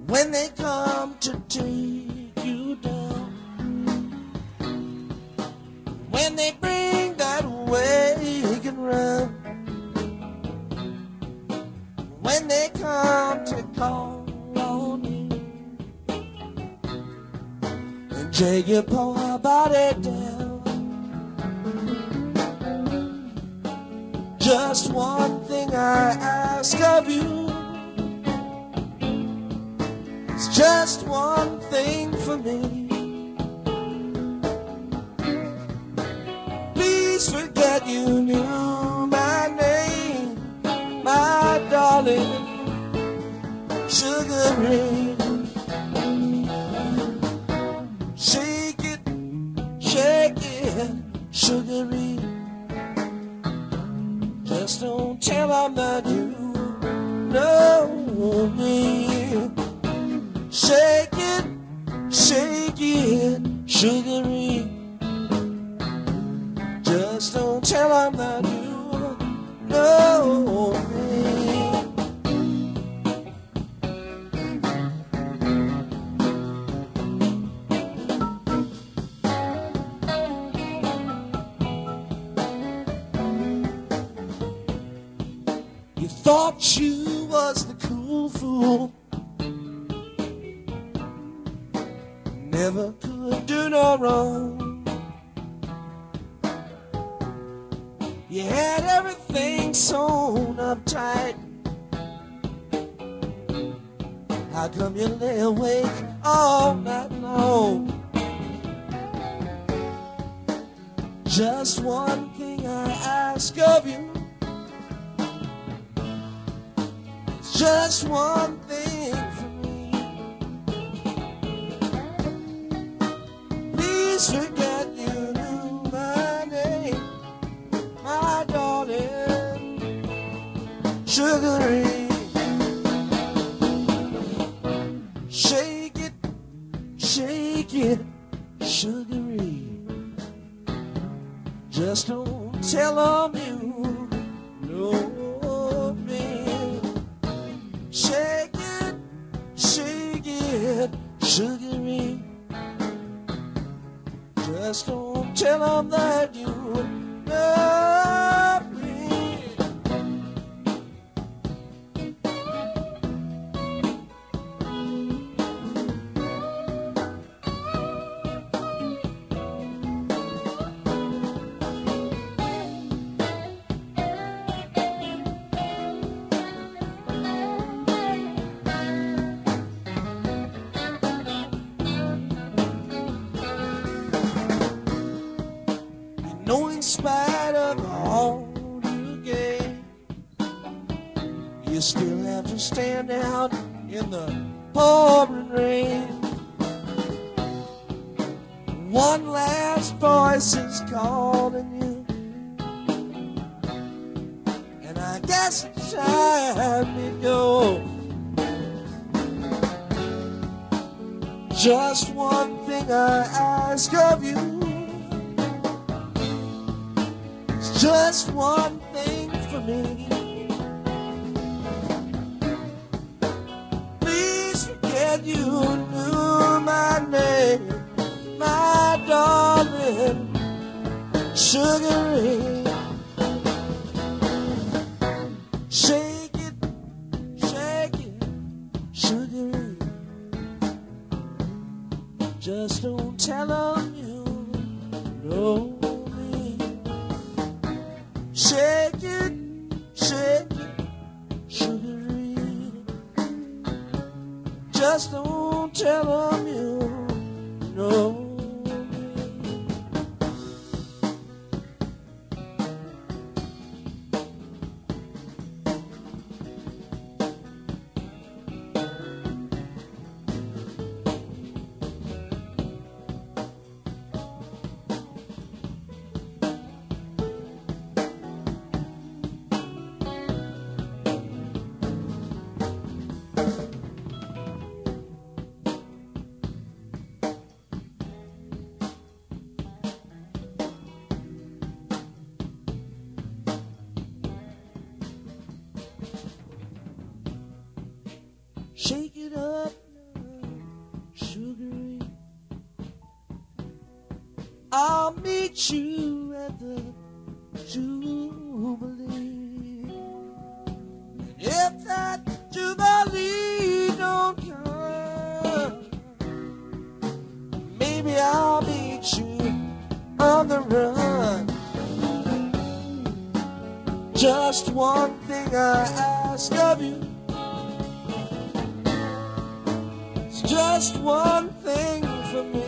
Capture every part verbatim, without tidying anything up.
when they come to take you down, when they bring that wagon round, when they come to call on you and drag your poor body down. Just one thing I ask of you, it's just one thing for me. Please forget you knew my name, my darling, Sugar Ray. Shake it, shake it, Sugar Ray. Just don't tell them that you know me. Shake it, shake it, Sugar Ray. Just don't tell them that you know me. You thought you was the cool fool, never could do no wrong. You had everything sewn up tight. How come you lay awake all night long? Just one thing I ask of you, it's just one thing for me. Please forget you knew my name, my darling, Sugar Ray. Shake it, shake it, Sugar Ray. Just don't tell them you know me. Shake it, shake it, Sugar Ray. Just don't tell them that you know me. No, in spite of all you gain, you still have to stand out in the pouring rain. One last voice is calling you, and I guess it's time to go. Just one thing I ask of you, just one thing for me. Please forget you knew my name, my darling, Sugar Ray. Shake it, shake it, Sugar Ray. Just don't tell them you know. Shake it, shake it, Sugar Ray. Just don't tell them you know me. meet you at the Jubilee. If that Jubilee don't come, maybe I'll meet you on the run. Just one thing I ask of you, it's just one thing for me.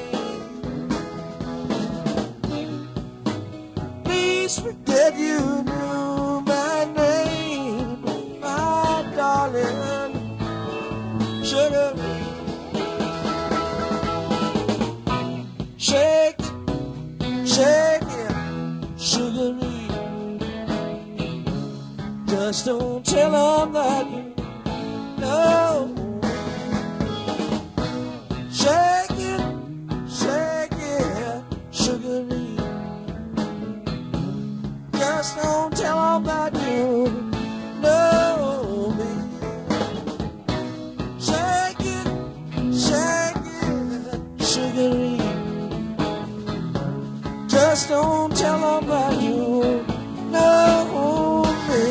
Please forget you knew my name, my darling sugar. Shake, shake it, sugary. Just don't tell them that you know. Shake it, shake it, sugary. Just don't tell them that you know me. Shake it, shake it, sugary. Just don't tell them that you know me.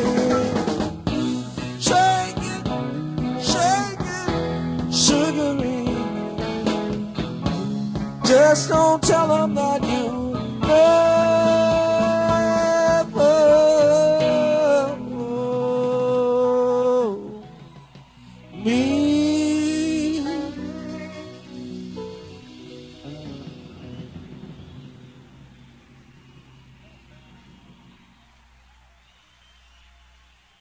Shake it, shake it, sugary. Just don't tell them that you know.